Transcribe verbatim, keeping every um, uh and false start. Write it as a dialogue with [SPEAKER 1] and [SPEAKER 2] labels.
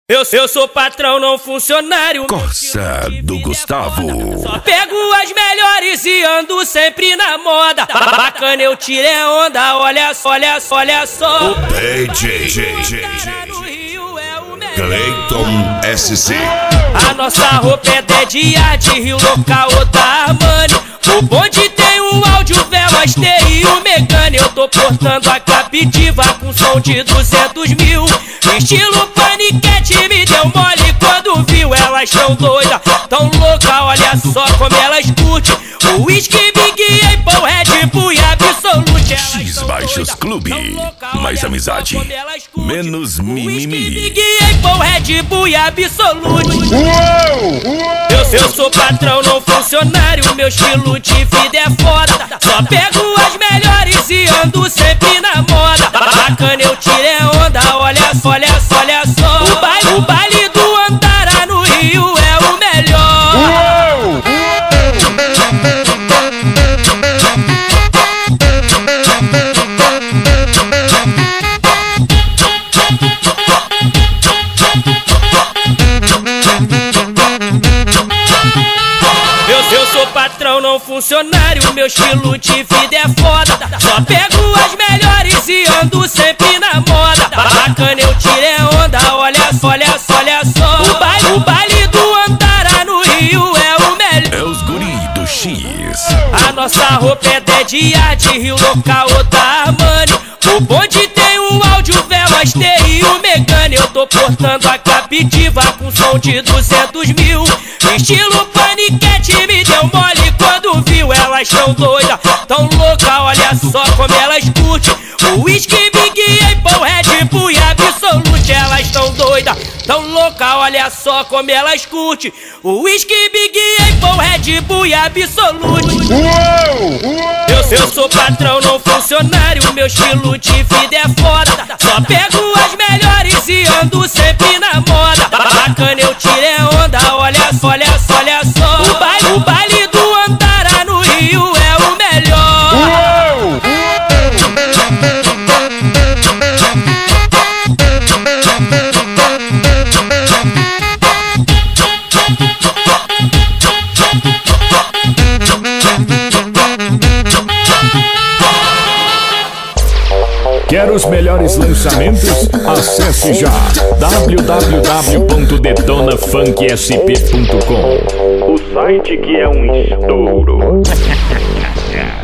[SPEAKER 1] Eu, eu sou patrão, não funcionário.
[SPEAKER 2] Corsa do Gustavo.
[SPEAKER 1] Só pego as melhores e ando sempre na moda. Bacana, eu tirei onda, olha só, olha só, olha só.
[SPEAKER 2] O P J Clayton S C.
[SPEAKER 1] A nossa roupa é Dedia de Rio Local ou da Armani. O bonde tem o áudio, velas, T e o Megane. Eu tô portando a captiva com som de duzentos mil. Estilo paniquete, me deu mole quando viu. Elas tão doidas, tão louca, olha só como elas curtem. O whisky, Big Apple, Red Bull e Absolute.
[SPEAKER 2] X Baixos Clube, mais amizade, menos mimimi.
[SPEAKER 1] Big Apple, Red Bull e Absolute. Eu, eu sou patrão, não funcionário. Meu estilo de vida é foda. Só pego as melhores e ando sempre na moda. Bacana, eu tirei onda, olha só, olha só, olha só. O baile, o baile do Antara no Rio é o melhor. Eu, eu sou patrão, não funcionário. Meu estilo de vida é foda. Só pego as melhores e ando sempre na moda. Bacana, eu tirei onda, olha só, olha só, olha só. O baile, o baile do Antara no Rio é o melhor.
[SPEAKER 2] É os guri do X.
[SPEAKER 1] A nossa roupa é Dedia de Rio Local ou da Armani. O bonde tem o áudio, velas, T e o Megane. Eu tô portando a captiva com som de duzentos mil. Estilo paniquete, me deu mole quando viu. Elas tão doidas, tão louca, olha só como elas curtem. O whisky, Big Apple, Red Bull e Absolute. Elas tão doidas, tão louca, olha só como elas curtem. O whisky, Big Apple, Red Bull e Absolute. Eu, eu sou patrão, não funcionário. Meu estilo de vida é foda. Só pego as melhores e ando sempre na moda. Bacana, eu tirei onda, olha só, olha só, olha só. O baile, o baile do Antara no Rio é o melhor.
[SPEAKER 3] Quer os melhores lançamentos? Acesse já w w w ponto detona funk s p ponto com, o site que é um estouro.